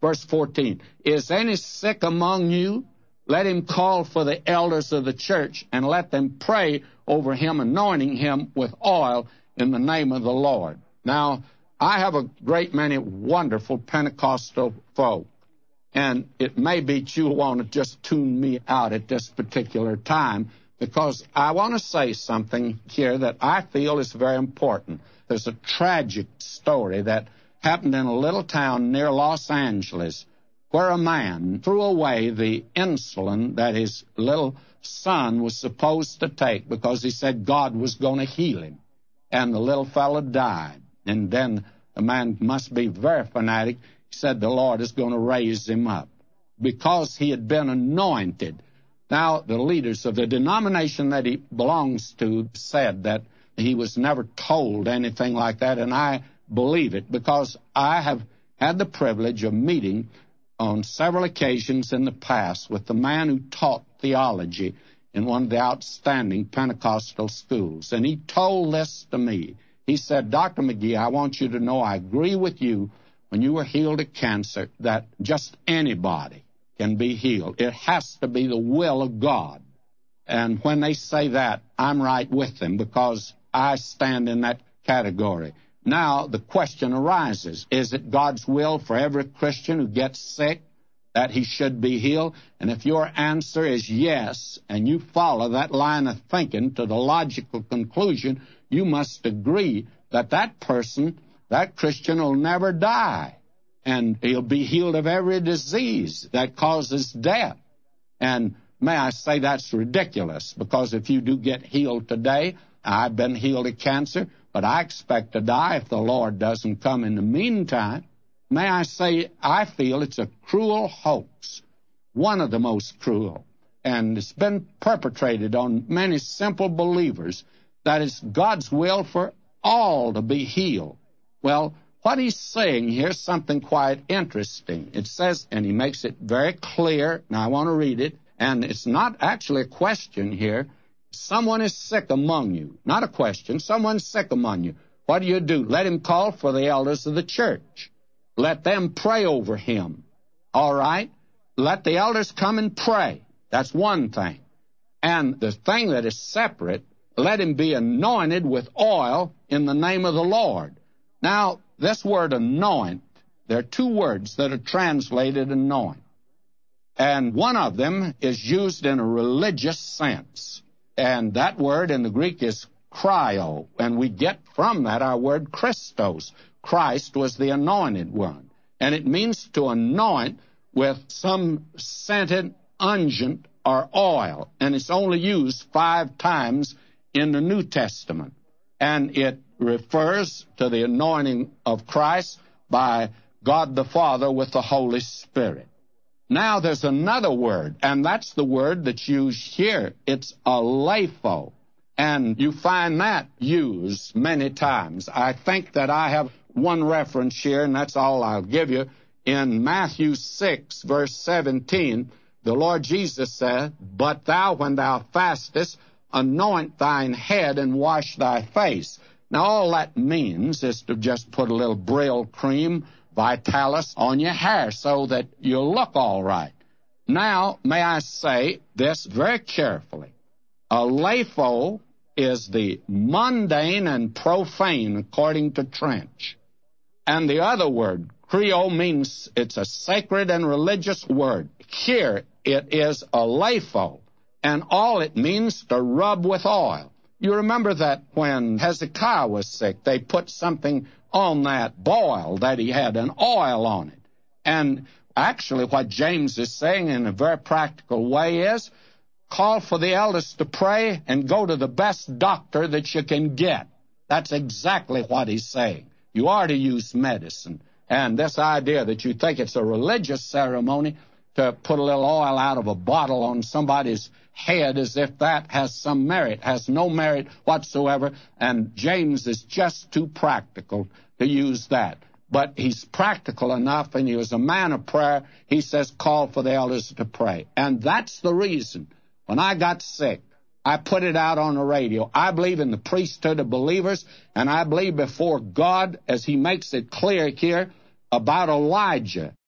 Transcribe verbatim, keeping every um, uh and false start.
Verse fourteen, is any sick among you? Let him call for the elders of the church, and let them pray over him, anointing him with oil in the name of the Lord. Now, I have a great many wonderful Pentecostal folk, and it may be that you'll want to just tune me out at this particular time, because I want to say something here that I feel is very important. There's a tragic story that happened in a little town near Los Angeles, where a man threw away the insulin that his little son was supposed to take because he said God was going to heal him. And the little fellow died. And then the man must be very fanatic. He said the Lord is going to raise him up because he had been anointed. Now, the leaders of the denomination that he belongs to said that he was never told anything like that, and I believe it because I have had the privilege of meeting on several occasions in the past with the man who taught theology in one of the outstanding Pentecostal schools. And he told this to me. He said, Doctor McGee, I want you to know I agree with you when you were healed of cancer that just anybody can be healed. It has to be the will of God. And when they say that, I'm right with them because I stand in that category. Now, the question arises, is it God's will for every Christian who gets sick that he should be healed? And if your answer is yes, and you follow that line of thinking to the logical conclusion, you must agree that that person, that Christian, will never die. And he'll be healed of every disease that causes death. And may I say that's ridiculous, because if you do get healed today, I've been healed of cancer, but I expect to die if the Lord doesn't come in the meantime. May I say, I feel it's a cruel hoax, one of the most cruel, and it's been perpetrated on many simple believers that it's God's will for all to be healed. Well, what he's saying here is something quite interesting. It says, and he makes it very clear, and I want to read it, and it's not actually a question here. Someone is sick among you. Not a question. Someone's sick among you. What do you do? Let him call for the elders of the church. Let them pray over him. All right? Let the elders come and pray. That's one thing. And the thing that is separate, let him be anointed with oil in the name of the Lord. Now, this word anoint, there are two words that are translated anoint. And one of them is used in a religious sense. And that word in the Greek is cryo, and we get from that our word Christos. Christ was the anointed one. And it means to anoint with some scented unguent or oil. And it's only used five times in the New Testament. And it refers to the anointing of Christ by God the Father with the Holy Spirit. Now there's another word, and that's the word that's used here. It's aleipho, and you find that used many times. I think that I have one reference here, and that's all I'll give you. In Matthew six, verse seventeen, the Lord Jesus said, But thou, when thou fastest, anoint thine head and wash thy face. Now all that means is to just put a little Brill cream, Vitalis, on your hair so that you'll look all right. Now, may I say this very carefully. Aleipho is the mundane and profane, according to Trench. And the other word, creo, means it's a sacred and religious word. Here, it is aleipho, and all it means to rub with oil. You remember that when Hezekiah was sick, they put something on that boil that he had, an oil on it. And actually what James is saying in a very practical way is, call for the elders to pray and go to the best doctor that you can get. That's exactly what he's saying. You are to use medicine. And this idea that you think it's a religious ceremony to put a little oil out of a bottle on somebody's head as if that has some merit, has no merit whatsoever, and James is just too practical to use that. But he's practical enough, and he was a man of prayer. He says, call for the elders to pray. And that's the reason. When I got sick, I put it out on the radio. I believe in the priesthood of believers, and I believe before God, as he makes it clear here, about Elijah.